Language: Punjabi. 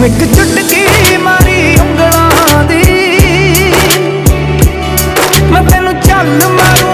ਇੱਕ ਚੁਟਕੀ ਮਾਰੀ ਉਂਗਲਾਂ ਦੀ, ਮੈਂ ਤੈਨੂੰ ਚੱਲ ਮਾਰੂ